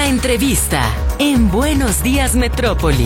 entrevista en Buenos Días Metrópoli.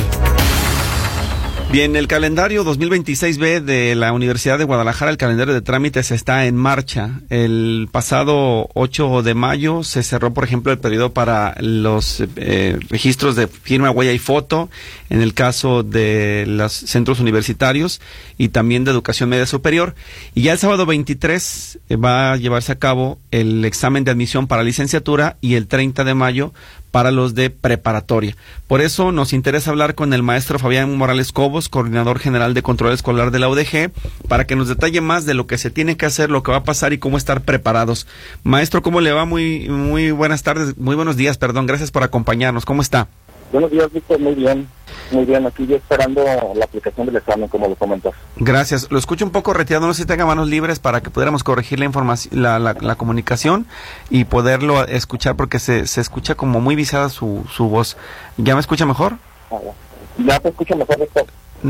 Bien, el calendario 2026B de la Universidad de Guadalajara, el calendario de trámites está en marcha. El pasado 8 de mayo se cerró, por ejemplo, el periodo para los registros de firma, huella y foto, en el caso de los centros universitarios y también de educación media superior. Y ya el sábado 23 va a llevarse a cabo el examen de admisión para licenciatura y el 30 de mayo para los de preparatoria. Por eso nos interesa hablar con el maestro Fabián Morales Cobos, coordinador general de control escolar de la UDG, para que nos detalle más de lo que se tiene que hacer, lo que va a pasar y cómo estar preparados. Maestro, ¿cómo le va? Muy buenas tardes, muy buenos días, perdón, gracias por acompañarnos. ¿Cómo está? Buenos días, Víctor, muy bien, aquí ya esperando la aplicación del examen, como lo comentas. Gracias, lo escucho un poco retirado, no sé si tenga manos libres para que pudiéramos corregir la información, la comunicación y poderlo escuchar, porque se escucha como muy viciada su voz. ¿Ya me escucha mejor? Ya te escucho mejor, Víctor.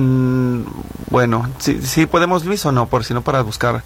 Bueno, sí podemos, Luis, o no, por si no, para buscar.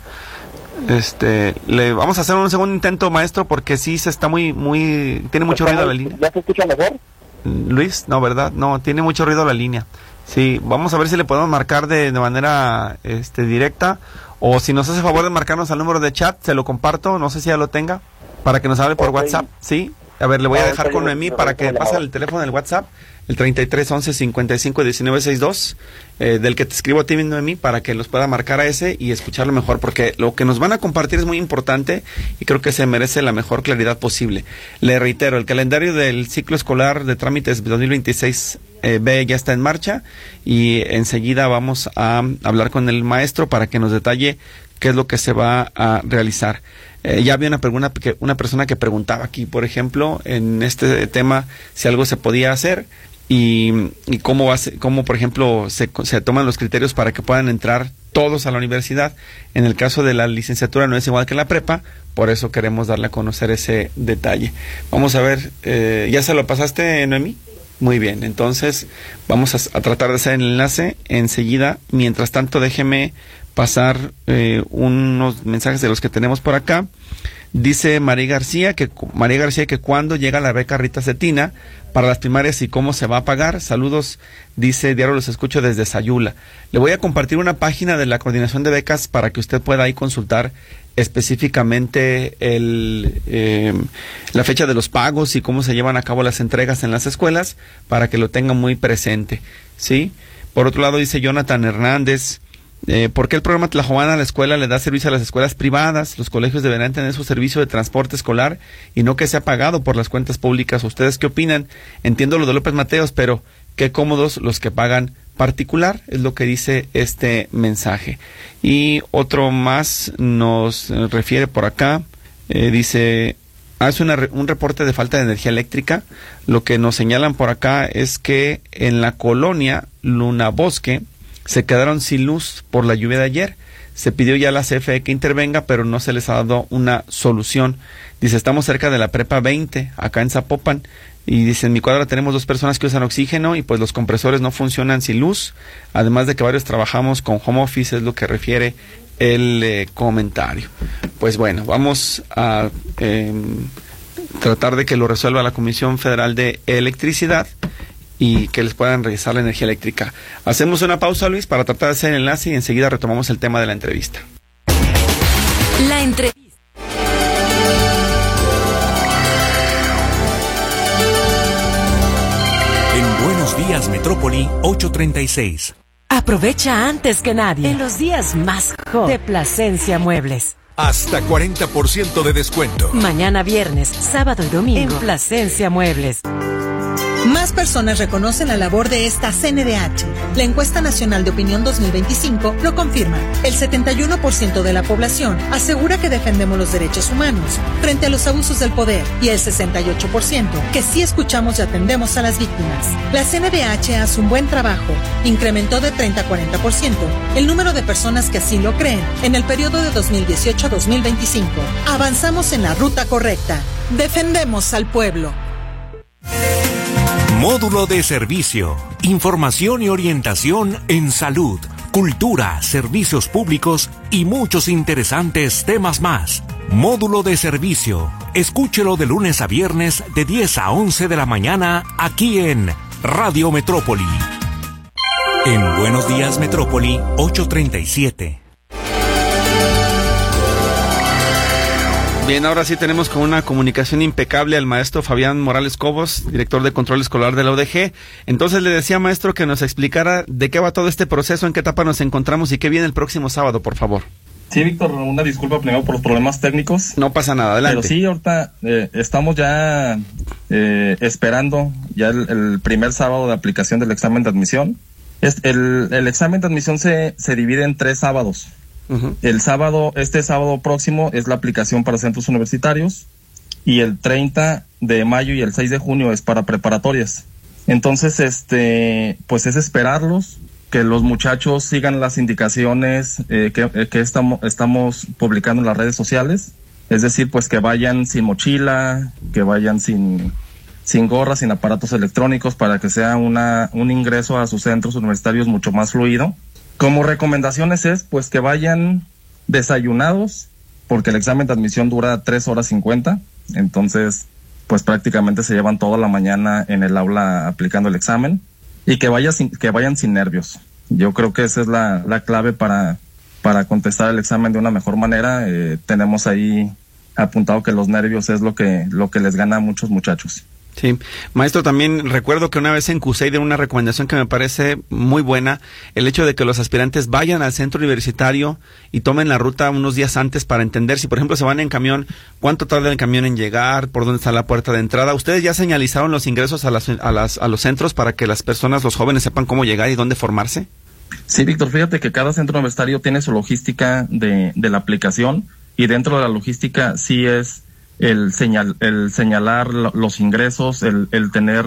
Le vamos a hacer un segundo intento, maestro, porque sí se está tiene mucho ruido la línea. ¿Ya se escucha mejor? Luis, no, ¿verdad? No, tiene mucho ruido la línea. Sí, vamos a ver si le podemos marcar de manera directa, o si nos hace favor de marcarnos al número de chat, se lo comparto, no sé si ya lo tenga, para que nos hable por WhatsApp, ¿sí? A ver, le voy a dejar con Noemí para que pase el teléfono del WhatsApp, el 33 11 55 19 62, del que te escribo a ti, Noemí, para que los pueda marcar a ese y escucharlo mejor, porque lo que nos van a compartir es muy importante y creo que se merece la mejor claridad posible. Le reitero, el calendario del ciclo escolar de trámites 2026 B ya está en marcha y enseguida vamos a hablar con el maestro para que nos detalle qué es lo que se va a realizar. Ya había una persona que preguntaba aquí, por ejemplo, en este tema, si algo se podía hacer y cómo por ejemplo, se toman los criterios para que puedan entrar todos a la universidad. En el caso de la licenciatura no es igual que la prepa, por eso queremos darle a conocer ese detalle. Vamos a ver, ¿ya se lo pasaste, Noemí? Muy bien, entonces vamos a tratar de hacer el enlace enseguida. Mientras tanto, déjeme pasar unos mensajes de los que tenemos por acá. Dice María García que cuándo llega la beca Rita Cetina para las primarias y cómo se va a pagar. Saludos, dice Diario Los Escucho desde Sayula. Le voy a compartir una página de la coordinación de becas para que usted pueda ahí consultar específicamente la fecha de los pagos y cómo se llevan a cabo las entregas en las escuelas, para que lo tenga muy presente, ¿sí? Por otro lado, dice Jonathan Hernández, ¿por qué el programa Tlajoana a la escuela le da servicio a las escuelas privadas? Los colegios deberán tener su servicio de transporte escolar y no que sea pagado por las cuentas públicas. ¿Ustedes qué opinan? Entiendo lo de López Mateos, pero qué cómodos los que pagan particular, es lo que dice este mensaje. Y otro más nos refiere por acá, dice, hace un reporte de falta de energía eléctrica. Lo que nos señalan por acá es que en la colonia Luna Bosque se quedaron sin luz por la lluvia de ayer. Se pidió ya a la CFE que intervenga, pero no se les ha dado una solución. Dice, estamos cerca de la Prepa 20, acá en Zapopan, y dice, en mi cuadra tenemos 2 personas que usan oxígeno y pues los compresores no funcionan sin luz, además de que varios trabajamos con home office, es lo que refiere el comentario. Pues bueno, vamos a tratar de que lo resuelva la Comisión Federal de Electricidad y que les puedan regresar la energía eléctrica. Hacemos una pausa, Luis, para tratar de hacer el enlace y enseguida retomamos el tema de la entrevista. La entrevista. En Buenos Días Metrópoli, 8:36. Aprovecha antes que nadie en los días más hot de Plasencia Muebles. Hasta 40% de descuento. Mañana viernes, sábado y domingo en Plasencia Muebles. Más personas reconocen la labor de esta CNDH. La encuesta nacional de opinión 2025 lo confirma. El 71% de la población asegura que defendemos los derechos humanos frente a los abusos del poder y el 68% que sí escuchamos y atendemos a las víctimas. La CNDH hace un buen trabajo. Incrementó de 30 a 40% el número de personas que así lo creen en el periodo de 2018 a 2025. Avanzamos en la ruta correcta. Defendemos al pueblo. Módulo de servicio, información y orientación en salud, cultura, servicios públicos y muchos interesantes temas más. Módulo de servicio. Escúchelo de lunes a viernes de 10 a 11 de la mañana aquí en Radio Metrópoli. En Buenos Días Metrópoli, 8:37. Bien, ahora sí tenemos con una comunicación impecable al maestro Fabián Morales Cobos, director de control escolar de la UDG. Entonces le decía, maestro, que nos explicara de qué va todo este proceso, en qué etapa nos encontramos y qué viene el próximo sábado, por favor. Sí, Víctor, una disculpa primero por los problemas técnicos. No pasa nada, adelante. Pero sí, ahorita estamos ya esperando ya el primer sábado de aplicación del examen de admisión. El examen de admisión se divide en 3 sábados. Uh-huh. Este sábado próximo es la aplicación para centros universitarios y el 30 de mayo y el 6 de junio es para preparatorias. Entonces, pues es esperarlos, que los muchachos sigan las indicaciones que estamos publicando en las redes sociales, es decir, pues que vayan sin mochila, que vayan sin gorra, sin aparatos electrónicos, para que sea un ingreso a sus centros universitarios mucho más fluido. Como recomendaciones es pues que vayan desayunados, porque el examen de admisión dura 3 horas 50, entonces pues prácticamente se llevan toda la mañana en el aula aplicando el examen, y que vayan sin nervios. Yo creo que esa es la clave para contestar el examen de una mejor manera. Tenemos ahí apuntado que los nervios es lo que les gana a muchos muchachos. Sí, maestro, también recuerdo que una vez en CUSEI de una recomendación que me parece muy buena, el hecho de que los aspirantes vayan al centro universitario y tomen la ruta unos días antes para entender si, por ejemplo, se van en camión, cuánto tarda el camión en llegar, por dónde está la puerta de entrada. ¿Ustedes ya señalizaron los ingresos a los centros para que las personas, los jóvenes, sepan cómo llegar y dónde formarse? Sí, Víctor, fíjate que cada centro universitario tiene su logística de la aplicación, y dentro de la logística sí es el señalar los ingresos, el tener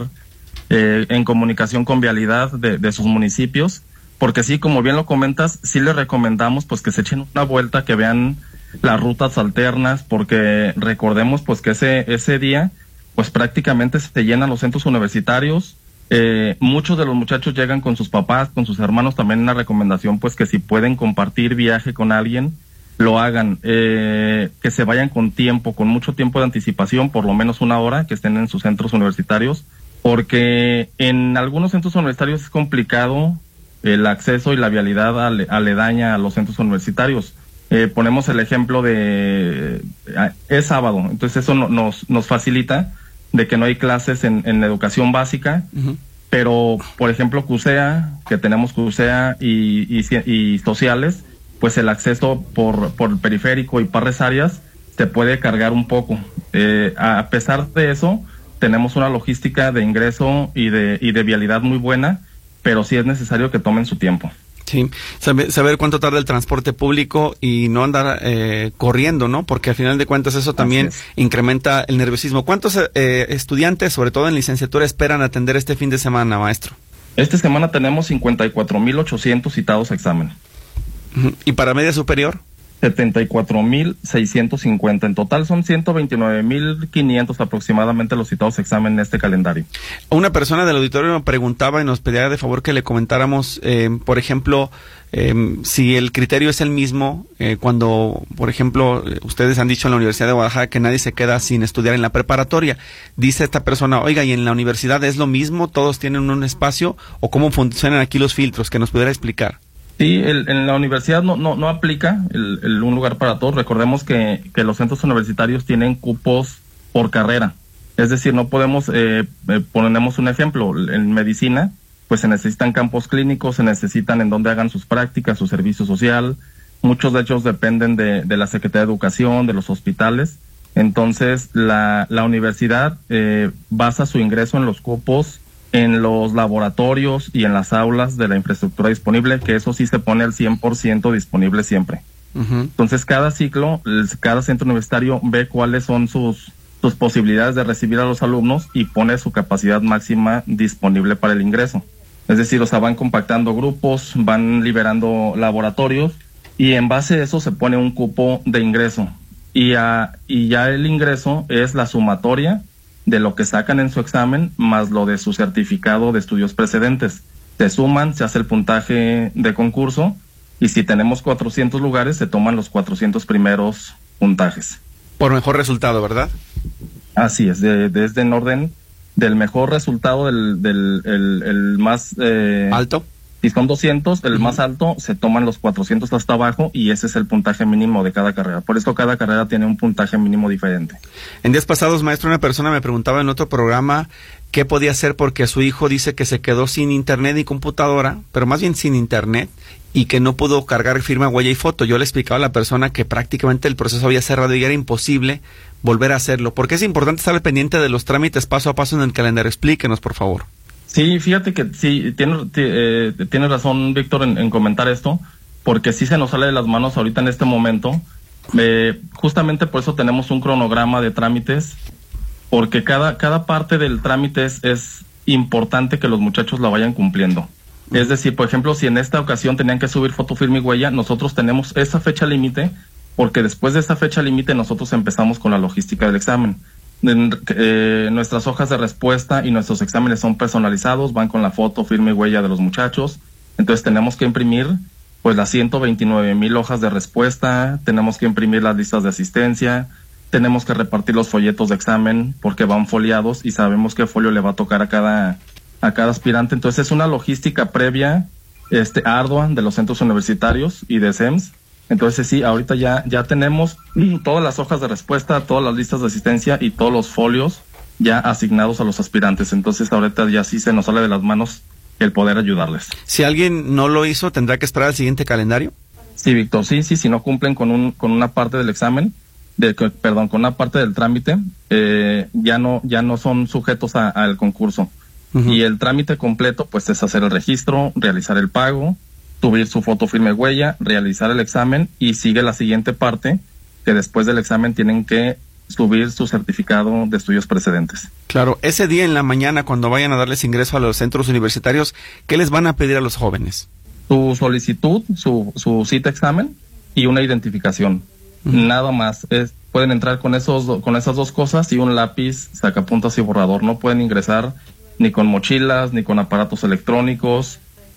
en comunicación con vialidad de sus municipios, porque sí, como bien lo comentas, sí les recomendamos pues que se echen una vuelta, que vean las rutas alternas, porque recordemos pues que ese día pues prácticamente se llenan los centros universitarios. Muchos de los muchachos llegan con sus papás, con sus hermanos. También una recomendación pues que si pueden compartir viaje con alguien, lo hagan, que se vayan con tiempo, con mucho tiempo de anticipación, por lo menos 1 hora, que estén en sus centros universitarios, porque en algunos centros universitarios es complicado el acceso y la vialidad aledaña a los centros universitarios. Ponemos el ejemplo es sábado, entonces eso nos facilita de que no hay clases en educación básica. Uh-huh. Pero, por ejemplo, CUSEA, que tenemos CUSEA y sociales, pues el acceso por el periférico y Parres Arias te puede cargar un poco. A pesar de eso, tenemos una logística de ingreso y de vialidad muy buena, pero sí es necesario que tomen su tiempo. Sí, saber cuánto tarda el transporte público y no andar corriendo, ¿no? Porque al final de cuentas eso también incrementa el nerviosismo. ¿Cuántos estudiantes, sobre todo en licenciatura, esperan atender este fin de semana, maestro? Esta semana tenemos 54,800 citados a examen. ¿Y para media superior? 74,650. En total son 129,500 aproximadamente los citados a examen en este calendario. Una persona del auditorio me preguntaba y nos pedía de favor que le comentáramos, por ejemplo, si el criterio es el mismo cuando, por ejemplo, ustedes han dicho en la Universidad de Guadalajara que nadie se queda sin estudiar en la preparatoria. Dice esta persona, oiga, ¿y en la universidad es lo mismo? ¿Todos tienen un espacio? ¿O cómo funcionan aquí los filtros? Que nos pudiera explicar. Sí, en la universidad no aplica un lugar para todos. Recordemos que los centros universitarios tienen cupos por carrera. Es decir, no podemos, ponemos un ejemplo, en medicina, pues se necesitan campos clínicos, se necesitan en donde hagan sus prácticas, su servicio social. Muchos de ellos dependen de la Secretaría de Educación, de los hospitales. Entonces, la universidad basa su ingreso en los cupos, en los laboratorios y en las aulas de la infraestructura disponible, que eso sí se pone al 100% disponible siempre. Uh-huh. Entonces, cada ciclo, cada centro universitario ve cuáles son sus posibilidades de recibir a los alumnos y pone su capacidad máxima disponible para el ingreso. Es decir, van compactando grupos, van liberando laboratorios, y en base a eso se pone un cupo de ingreso. Y ya el ingreso es la sumatoria de lo que sacan en su examen más lo de su certificado de estudios precedentes. Se suman, se hace el puntaje de concurso, y si tenemos 400 lugares, se toman los 400 primeros puntajes. Por mejor resultado, ¿verdad? Así es, desde en orden del mejor resultado, el más... ¿Alto? Si son 200, el más alto, se toman los 400 hasta abajo y ese es el puntaje mínimo de cada carrera. Por eso cada carrera tiene un puntaje mínimo diferente. En días pasados, maestro, una persona me preguntaba en otro programa qué podía hacer porque su hijo dice que se quedó sin internet y computadora, pero más bien sin internet, y que no pudo cargar firma, huella y foto. Yo le explicaba a la persona que prácticamente el proceso había cerrado y era imposible volver a hacerlo. ¿Por qué es importante estar al pendiente de los trámites paso a paso en el calendario? Explíquenos, por favor. Sí, fíjate que sí, tiene razón, Víctor, en comentar esto, porque sí se nos sale de las manos ahorita en este momento. Justamente por eso tenemos un cronograma de trámites, porque cada parte del trámite es importante que los muchachos la vayan cumpliendo. Es decir, por ejemplo, si en esta ocasión tenían que subir foto, firma y huella, nosotros tenemos esa fecha límite, porque después de esa fecha límite nosotros empezamos con la logística del examen. Nuestras hojas de respuesta y nuestros exámenes son personalizados, van con la foto, firma y huella de los muchachos. Entonces tenemos que imprimir pues las 129,000 hojas de respuesta, tenemos que imprimir las listas de asistencia, tenemos que repartir los folletos de examen porque van foliados y sabemos qué folio le va a tocar a cada aspirante. Entonces es una logística previa ardua de los centros universitarios y de SEMS. Entonces sí, ahorita ya tenemos todas las hojas de respuesta, todas las listas de asistencia y todos los folios ya asignados a los aspirantes. Entonces ahorita ya sí se nos sale de las manos el poder ayudarles. Si alguien no lo hizo, ¿tendrá que esperar al siguiente calendario? Sí, Víctor, sí, si no cumplen con una parte del examen, con una parte del trámite, ya no son sujetos al concurso. Uh-huh. Y el trámite completo pues es hacer el registro, realizar el pago, subir su foto, firma y huella, realizar el examen y sigue la siguiente parte, que después del examen tienen que subir su certificado de estudios precedentes. Claro, ese día en la mañana cuando vayan a darles ingreso a los centros universitarios, ¿qué les van a pedir a los jóvenes? Su solicitud, su cita examen y una identificación. Uh-huh. Nada más. Pueden entrar con esas dos cosas y un lápiz, sacapuntas y borrador. No pueden ingresar ni con mochilas, ni con aparatos electrónicos,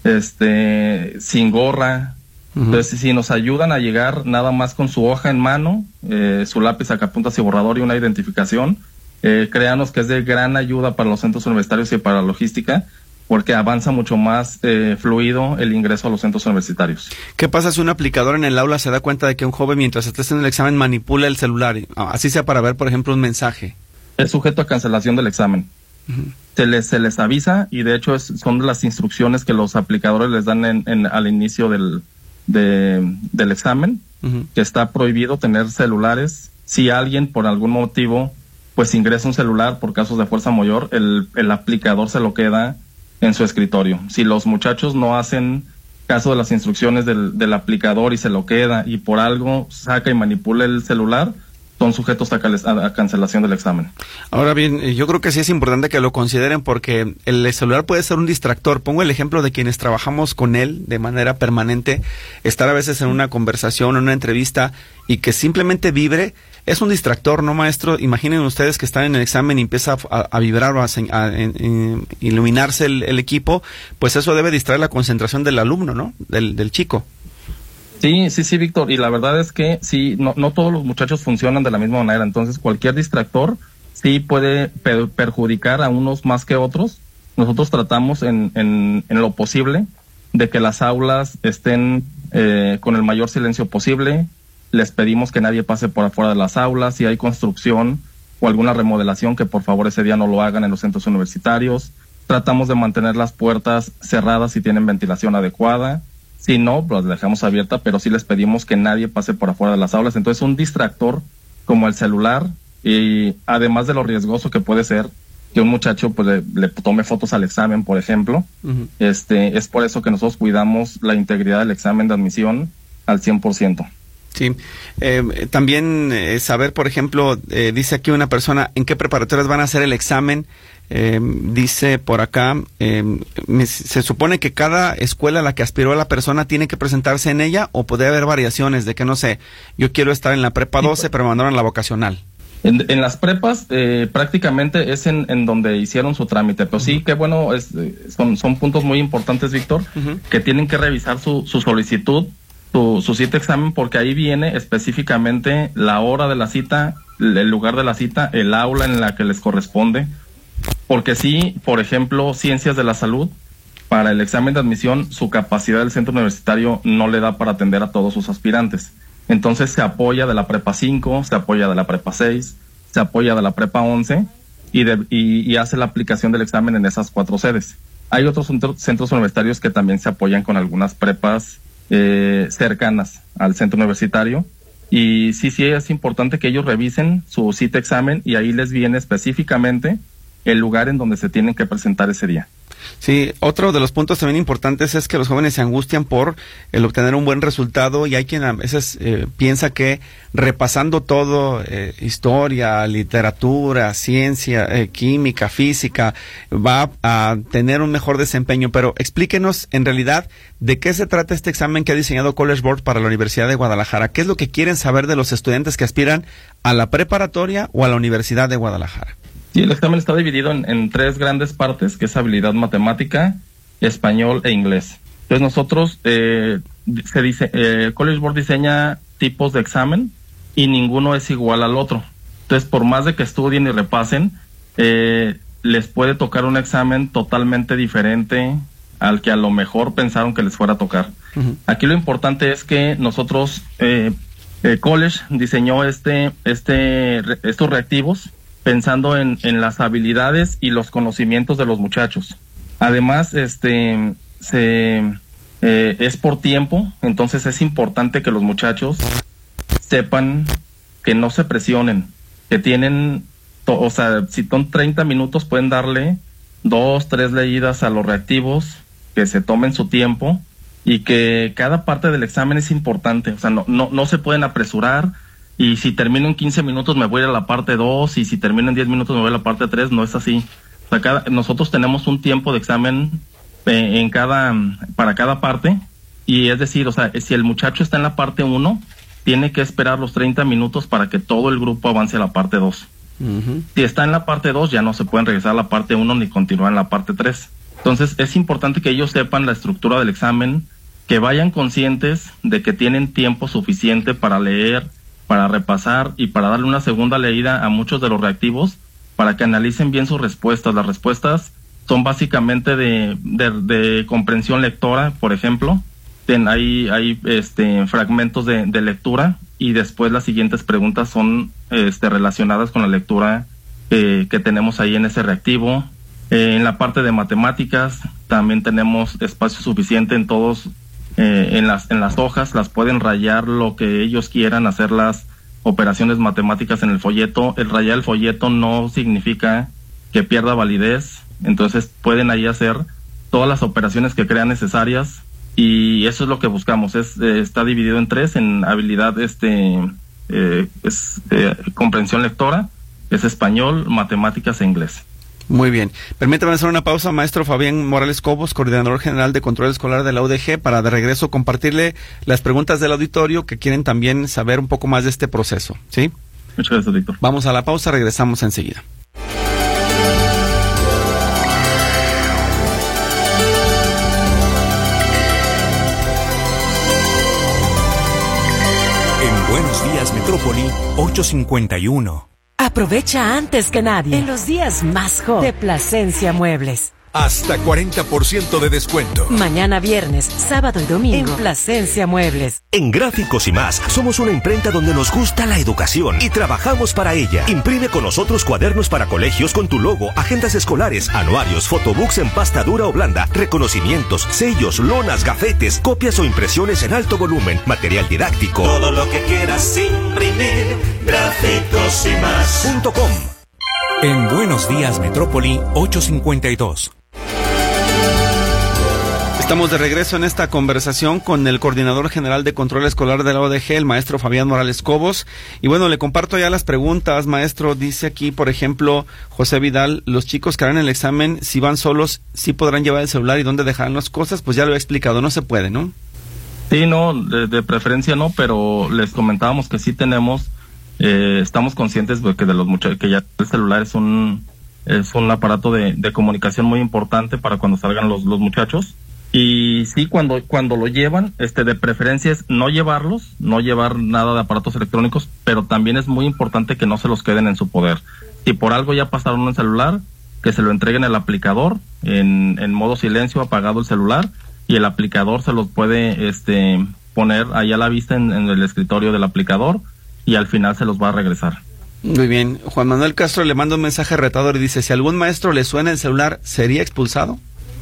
sin gorra. Uh-huh. Entonces, si nos ayudan a llegar nada más con su hoja en mano, su lápiz, sacapuntas y borrador y una identificación, créanos que es de gran ayuda para los centros universitarios y para la logística, porque avanza mucho más fluido el ingreso a los centros universitarios. ¿Qué pasa si un aplicador en el aula se da cuenta de que un joven mientras está haciendo el examen manipula el celular? Así sea para ver, por ejemplo, un mensaje. Es sujeto a cancelación del examen. Uh-huh. Se les avisa y de hecho son las instrucciones que los aplicadores les dan al inicio del examen, uh-huh, que está prohibido tener celulares. Si alguien por algún motivo pues ingresa un celular por casos de fuerza mayor, el aplicador se lo queda en su escritorio. Si los muchachos no hacen caso de las instrucciones del aplicador y se lo queda y por algo saca y manipula el celular, son sujetos a cancelación del examen. Ahora bien, yo creo que sí es importante que lo consideren porque el celular puede ser un distractor. Pongo el ejemplo de quienes trabajamos con él de manera permanente, estar a veces en una conversación, en una entrevista y que simplemente vibre, es un distractor, ¿no, maestro? Imaginen ustedes que están en el examen y empieza a vibrar o a iluminarse el equipo, pues eso debe distraer la concentración del alumno, ¿no? Del chico. Sí, Víctor, y la verdad es que sí, no todos los muchachos funcionan de la misma manera, entonces cualquier distractor sí puede perjudicar a unos más que otros. Nosotros tratamos en lo posible de que las aulas estén con el mayor silencio posible. Les pedimos que nadie pase por afuera de las aulas. Si hay construcción o alguna remodelación, que por favor ese día no lo hagan en los centros universitarios. Tratamos de mantener las puertas cerradas si tienen ventilación adecuada. Si no, pues la dejamos abierta, pero sí les pedimos que nadie pase por afuera de las aulas. Entonces, un distractor como el celular, y además de lo riesgoso que puede ser que un muchacho pues le tome fotos al examen, por ejemplo, uh-huh, es por eso que nosotros cuidamos la integridad del examen de admisión al 100%. Sí, también saber, por ejemplo, dice aquí una persona, ¿en qué preparatorias van a hacer el examen? Dice por acá, se supone que cada escuela a la que aspiró a la persona tiene que presentarse en ella, o puede haber variaciones de que, no sé, yo quiero estar en la prepa 12, pero me mandaron a la vocacional. En las prepas prácticamente es en donde hicieron su trámite, pero sí que bueno, son puntos muy importantes, Víctor, uh-huh, que tienen que revisar su solicitud su cita examen, porque ahí viene específicamente la hora de la cita, el lugar de la cita, el aula en la que les corresponde. Porque sí, por ejemplo, ciencias de la salud, para el examen de admisión, su capacidad del centro universitario no le da para atender a todos sus aspirantes. Entonces se apoya de la prepa 5, se apoya de la prepa 6, se apoya de la prepa 11 y hace la aplicación del examen en esas 4 sedes. Hay otros centros universitarios que también se apoyan con algunas prepas cercanas al centro universitario. Y sí es importante que ellos revisen su cita examen y ahí les viene específicamente el lugar en donde se tienen que presentar ese día. Sí, otro de los puntos también importantes es que los jóvenes se angustian por el obtener un buen resultado y hay quien a veces piensa que repasando todo, historia, literatura, ciencia, química, física, va a tener un mejor desempeño. Pero explíquenos en realidad de qué se trata este examen que ha diseñado College Board para la Universidad de Guadalajara. ¿Qué es lo que quieren saber de los estudiantes que aspiran a la preparatoria o a la Universidad de Guadalajara? Sí, el examen está dividido en 3 grandes partes, que es habilidad matemática, español e inglés. Entonces nosotros, College Board diseña tipos de examen y ninguno es igual al otro. Entonces, por más de que estudien y repasen, les puede tocar un examen totalmente diferente al que a lo mejor pensaron que les fuera a tocar. Uh-huh. Aquí lo importante es que nosotros, College diseñó estos reactivos pensando en las habilidades y los conocimientos de los muchachos. Además, es por tiempo, entonces es importante que los muchachos sepan que no se presionen, que tienen, si son 30 minutos pueden darle 2, 3 leídas a los reactivos, que se tomen su tiempo y que cada parte del examen es importante, o sea, no se pueden apresurar. Y si termino en 15 minutos me voy a la parte 2 y si termino en 10 minutos me voy a la parte 3, no es así. O sea, nosotros tenemos un tiempo de examen para cada parte y es decir, o sea, si el muchacho está en la parte 1, tiene que esperar los 30 minutos para que todo el grupo avance a la parte 2. Uh-huh. Si está en la parte 2 ya no se pueden regresar a la parte 1 ni continuar en la parte 3. Entonces es importante que ellos sepan la estructura del examen, que vayan conscientes de que tienen tiempo suficiente para leer, para repasar y para darle una segunda leída a muchos de los reactivos para que analicen bien sus respuestas. Las respuestas son básicamente de comprensión lectora, por ejemplo. Hay fragmentos de lectura y después las siguientes preguntas son relacionadas con la lectura que tenemos ahí en ese reactivo. En la parte de matemáticas también tenemos espacio suficiente en todos. En las hojas, las pueden rayar lo que ellos quieran, hacer las operaciones matemáticas en el folleto. El rayar el folleto no significa que pierda validez, entonces pueden ahí hacer todas las operaciones que crean necesarias y eso es lo que buscamos. Está dividido en 3, en habilidad comprensión lectora, es español, matemáticas e inglés. Muy bien. Permítame hacer una pausa, maestro Fabián Morales Cobos, coordinador general de control escolar de la UDG, para de regreso compartirle las preguntas del auditorio que quieren también saber un poco más de este proceso. ¿Sí? Muchas gracias, Víctor. Vamos a la pausa, regresamos enseguida. En Buenos Días Metrópoli, 8:51. Aprovecha antes que nadie en los días más hot de Plasencia Muebles. Hasta 40% de descuento. Mañana viernes, sábado y domingo en Plasencia Muebles. En Gráficos y Más, somos una imprenta donde nos gusta la educación y trabajamos para ella. Imprime con nosotros cuadernos para colegios con tu logo, agendas escolares, anuarios, photobooks en pasta dura o blanda, reconocimientos, sellos, lonas, gafetes, copias o impresiones en alto volumen, material didáctico. Todo lo que quieras imprimir, Gráficos y Más.com. En Buenos Días Metrópoli, 8:52. Estamos de regreso en esta conversación con el coordinador general de control escolar de la ODG, el maestro Fabián Morales Cobos. Y bueno, le comparto ya las preguntas, maestro. Dice aquí, por ejemplo, José Vidal, los chicos que harán el examen, si van solos, ¿sí podrán llevar el celular y dónde dejarán las cosas? Pues ya lo he explicado, no se puede, ¿no? Sí, no, de preferencia no, pero les comentábamos que sí tenemos, estamos conscientes de que de los muchachos, que ya el celular es un aparato de comunicación muy importante para cuando salgan los muchachos. Y sí, cuando lo llevan, de preferencia es no llevar nada de aparatos electrónicos, pero también es muy importante que no se los queden en su poder. Si por algo ya pasaron un celular, que se lo entreguen al aplicador en modo silencio, apagado el celular, y el aplicador se los puede poner ahí a la vista en el escritorio del aplicador, y al final se los va a regresar. Muy bien. Juan Manuel Castro le manda un mensaje retador y dice, si algún maestro le suena el celular, ¿sería expulsado?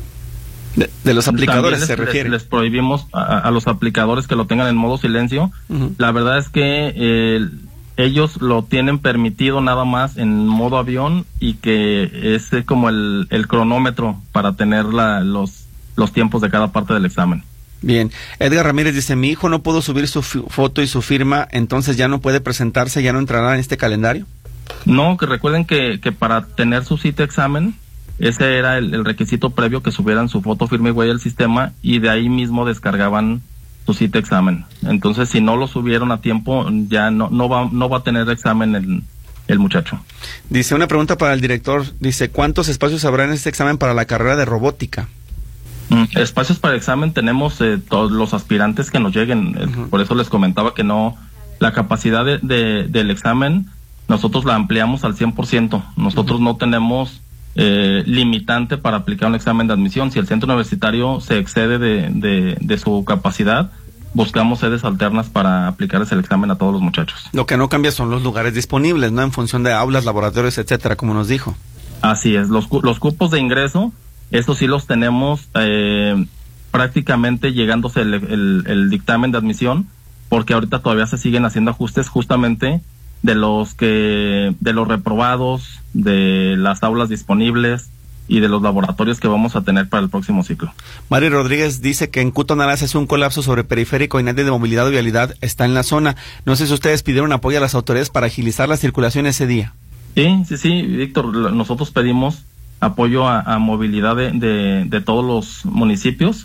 De los aplicadores se refiere. Les prohibimos a los aplicadores que lo tengan en modo silencio. Uh-huh. La verdad es que ellos lo tienen permitido nada más en modo avión, y que es como el cronómetro para tener los tiempos de cada parte del examen. Bien. Edgar Ramírez dice, mi hijo no pudo subir su foto y su firma, entonces ya no puede presentarse, ya no entrará en este calendario. No, que recuerden que para tener su cita examen, ese era el requisito previo, que subieran su foto, firma y huella al sistema, y de ahí mismo descargaban su cita examen. Entonces, si no lo subieron a tiempo, ya no va a tener examen el muchacho. Dice, una pregunta para el director, dice, ¿cuántos espacios habrá en este examen para la carrera de robótica? Espacios para examen tenemos todos los aspirantes que nos lleguen. Uh-huh. Por eso les comentaba que la capacidad del examen nosotros la ampliamos al 100%. Nosotros no tenemos limitante para aplicar un examen de admisión. Si el centro universitario se excede de su capacidad, buscamos sedes alternas para aplicarles el examen a todos los muchachos. Lo que no cambia son los lugares disponibles, ¿no? En función de aulas, laboratorios, etcétera, como nos dijo. Así es. Los cupos de ingreso, estos sí los tenemos prácticamente llegándose el dictamen de admisión, porque ahorita todavía se siguen haciendo ajustes justamente de los reprobados, de las aulas disponibles y de los laboratorios que vamos a tener para el próximo ciclo. Mari Rodríguez dice que en Cutonalas es un colapso sobre periférico y nadie de movilidad o vialidad está en la zona. No sé si ustedes pidieron apoyo a las autoridades para agilizar la circulación ese día. Sí, Víctor, nosotros pedimos apoyo a movilidad de todos los municipios,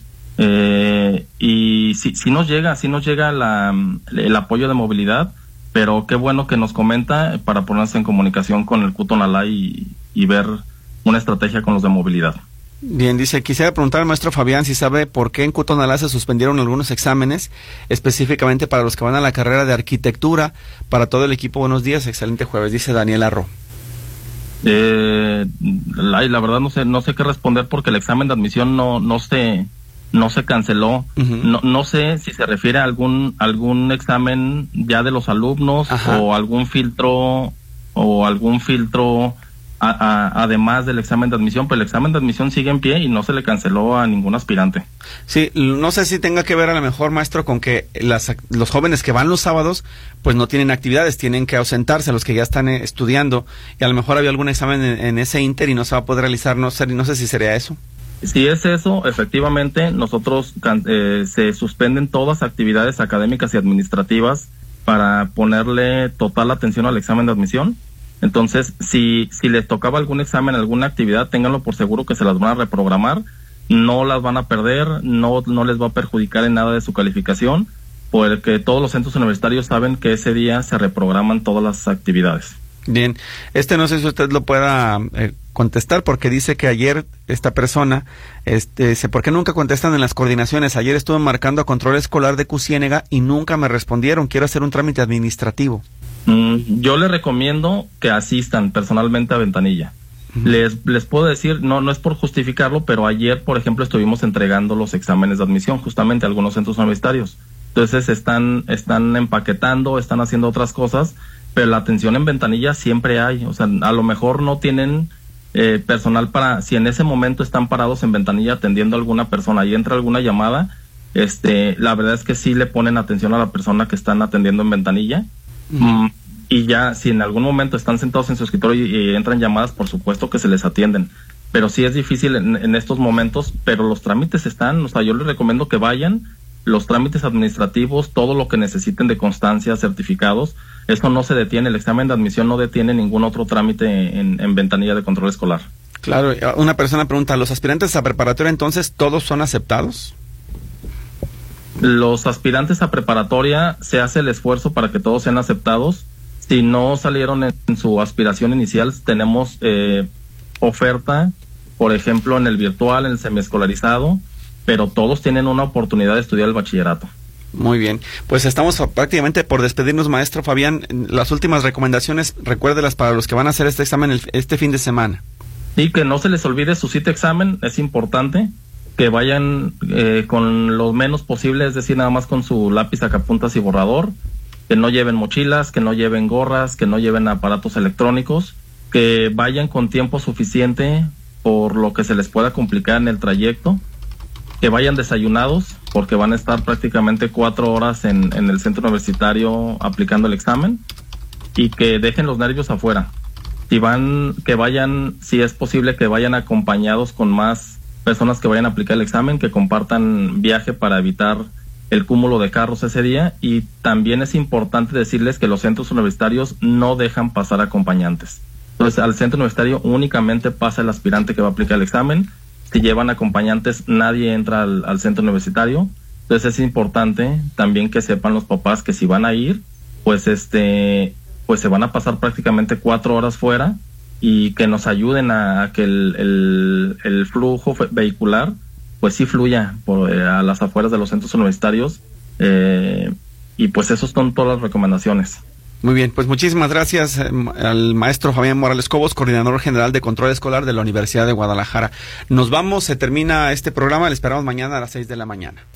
y si nos llega el apoyo de movilidad, pero qué bueno que nos comenta para ponerse en comunicación con el Cutonalá y ver una estrategia con los de movilidad. Bien, dice, quisiera preguntar al maestro Fabián si sabe por qué en Cutonalá se suspendieron algunos exámenes, específicamente para los que van a la carrera de arquitectura. Para todo el equipo, buenos días, excelente jueves, dice Daniel Arro. La verdad no sé qué responder, porque el examen de admisión no se canceló. Uh-huh. No sé si se refiere a algún examen ya de los alumnos. Ajá. o algún filtro además del examen de admisión, pero el examen de admisión sigue en pie y no se le canceló a ningún aspirante. Sí, no sé si tenga que ver a lo mejor, maestro, con que los jóvenes que van los sábados pues no tienen actividades, tienen que ausentarse, los que ya están estudiando, y a lo mejor había algún examen en ese inter y no se va a poder realizar, no sé si sería eso. Si es eso, efectivamente, nosotros se suspenden todas actividades académicas y administrativas para ponerle total atención al examen de admisión. Entonces, si les tocaba algún examen, alguna actividad, ténganlo por seguro que se las van a reprogramar, no las van a perder, no les va a perjudicar en nada de su calificación, porque todos los centros universitarios saben que ese día se reprograman todas las actividades. Bien, no sé si usted lo pueda contestar, porque dice que ayer esta persona, dice, ¿por qué nunca contestan en las coordinaciones? Ayer estuve marcando a control escolar de Cusiénega y nunca me respondieron, quiero hacer un trámite administrativo. Yo les recomiendo que asistan personalmente a Ventanilla. Uh-huh. Les puedo decir, no es por justificarlo, pero ayer, por ejemplo, estuvimos entregando los exámenes de admisión justamente a algunos centros universitarios. Entonces están empaquetando, están haciendo otras cosas, pero la atención en Ventanilla siempre hay. O sea, a lo mejor no tienen personal si en ese momento están parados en Ventanilla atendiendo a alguna persona y entra alguna llamada, la verdad es que sí le ponen atención a la persona que están atendiendo en Ventanilla. Uh-huh. Y ya si en algún momento están sentados en su escritorio y entran llamadas, por supuesto que se les atienden, pero sí es difícil en estos momentos, pero los trámites están. O sea, yo les recomiendo que vayan, los trámites administrativos, todo lo que necesiten de constancia, certificados, esto no se detiene, el examen de admisión no detiene ningún otro trámite en Ventanilla de control escolar. Claro, una persona pregunta, ¿los aspirantes a preparatoria entonces todos son aceptados? Los aspirantes a preparatoria se hace el esfuerzo para que todos sean aceptados. Si no salieron en su aspiración inicial, tenemos oferta, por ejemplo, en el virtual, en el semiescolarizado, pero todos tienen una oportunidad de estudiar el bachillerato. Muy bien, pues estamos prácticamente por despedirnos, maestro Fabián. Las últimas recomendaciones, recuérdelas para los que van a hacer este examen este fin de semana. Y que no se les olvide su cita examen, es importante que vayan con lo menos posible, es decir, nada más con su lápiz, sacapuntas y borrador, que no lleven mochilas, que no lleven gorras, que no lleven aparatos electrónicos, que vayan con tiempo suficiente por lo que se les pueda complicar en el trayecto, que vayan desayunados, porque van a estar prácticamente 4 horas en el centro universitario aplicando el examen, y que dejen los nervios afuera. Que vayan, si es posible, que vayan acompañados con más personas que vayan a aplicar el examen, que compartan viaje para evitar el cúmulo de carros ese día. Y también es importante decirles que los centros universitarios no dejan pasar acompañantes. Entonces, al centro universitario únicamente pasa el aspirante que va a aplicar el examen. Si llevan acompañantes, nadie entra al centro universitario. Entonces es importante también que sepan los papás que si van a ir, pues se van a pasar prácticamente 4 horas fuera, y que nos ayuden a que el flujo vehicular pues sí fluya a las afueras de los centros universitarios, y pues esas son todas las recomendaciones. Muy bien, pues muchísimas gracias al maestro Fabián Morales Cobos, coordinador general de control escolar de la Universidad de Guadalajara. Nos vamos, se termina este programa, le esperamos mañana a las 6 de la mañana.